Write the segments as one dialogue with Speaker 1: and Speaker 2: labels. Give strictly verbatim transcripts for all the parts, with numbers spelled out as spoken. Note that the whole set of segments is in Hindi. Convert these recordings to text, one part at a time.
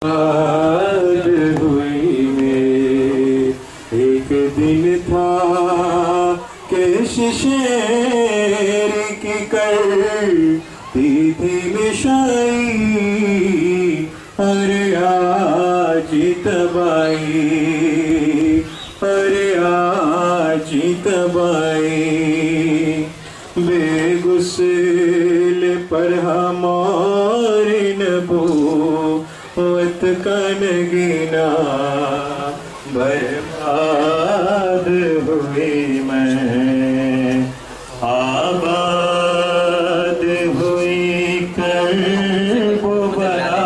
Speaker 1: हुई में एक दिन था कि शेर की करती थी मिशाई, अरे आज तबाई, अरे आज तबाई। बेगुस्ल पर हमारी नबूवत का नगीना, बर्बाद हुई मैं, आबाद हुई कर्ब बला,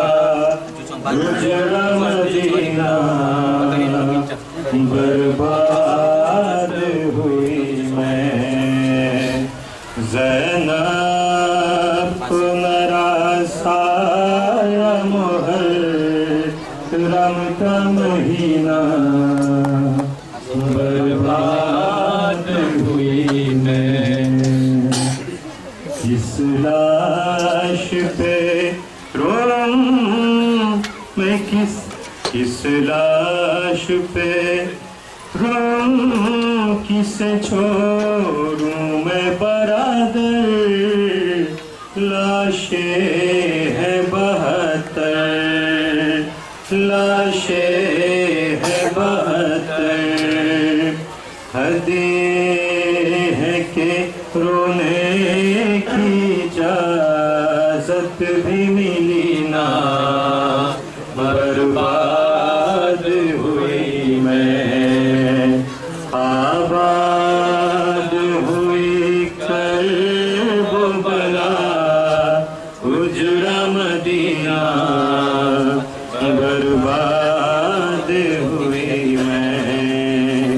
Speaker 1: उजड़ा मदीना, बर्बाद हुई मैं। ज़ैनब को नरासाया मुहर्रम का महीना, बर्बाद हुई मैं। इस लाश पे रोऊं मैं, किस किस लाश पे रोऊं, किसे छोड़ूं मैं बरादर, लाशें है बहत्तर, लाशें है बहत्तर। हदें है कि रोने की इजाजत भी मिली ना, बर्बाद हुई मैं, आबाद हुई कर्ब बला, उजड़ा मदीना, बर्बाद हुई मैं।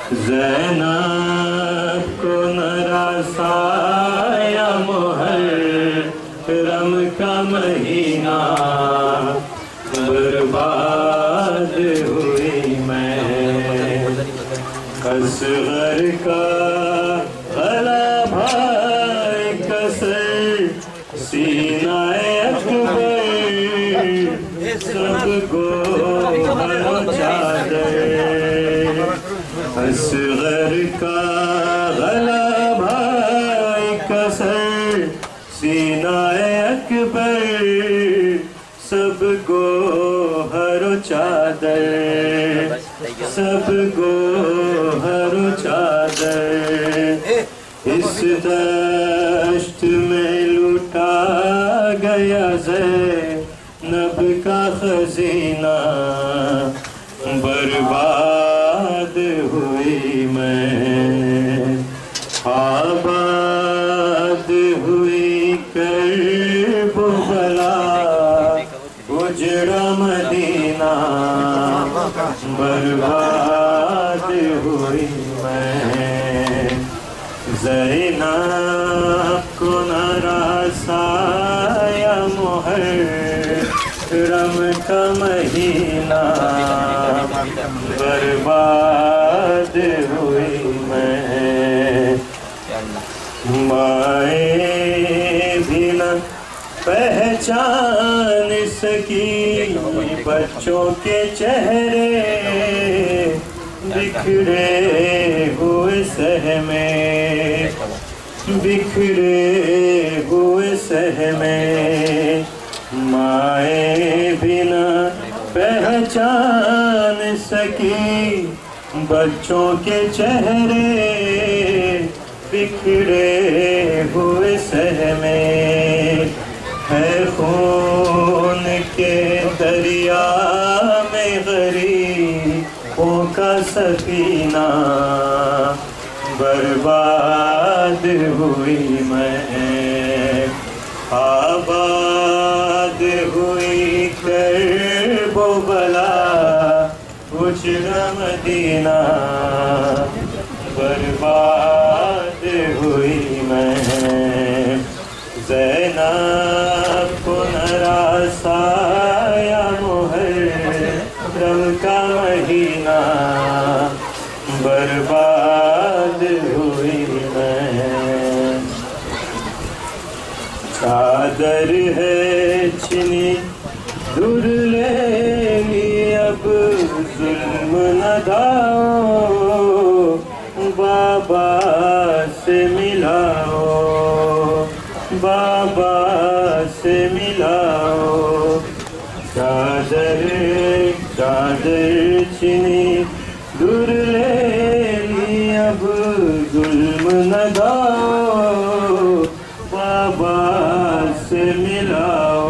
Speaker 1: ज़ैनब को नरासाया मुहर्रम का महीना, बर्बाद हुई मैं। असगर का गला भाई कसर, सीनाए अकबर, सबको हरो चादर। असगर का गला भाई कसर, सीनाए अकबर, सबको हरो चादर, सबको हरो चादर। इस दश्त में लूटा गया ज़ैनब का खजीना, बर्बाद हुई मैं, आबाद हुई कर्ब बला, उजड़ा मदीना, बर्बाद हुई मैं। ज़ैनब को नरासाया मुहर्रम का महीना, बर्बाद हुई मैं। माए भी न पहचान सकी बच्चों के चेहरे, बिखरे हुए सहमे, बिखरे हुए सहमे। माए भी न पहचान सकी बच्चों के चेहरे, बिखरे हुए सहमे। है खून के दरिया में गरीबों का सफीना, बर्बाद हुई मैं, आबाद हुई कर्ब बला, उजड़ा मदीना, बर्बाद हुई मैं। ज़ैनब को नरासाया मुहर्रम का महीना, बर्बाद हुई मैं। चादर है छिनी दुर्ले बधाओ, बाबा से मिलाओ, बाबा से मिलाओ। चादर चादर छिनी दूर ले ली, अब जुल्म न गाओ, बाबा से मिलाओ।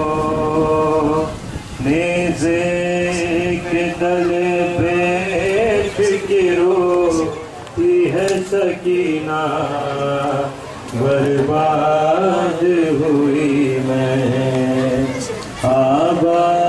Speaker 1: नेज़े के तले बैठ के रोती है सकीना, बर्बाद हुई मैं आबा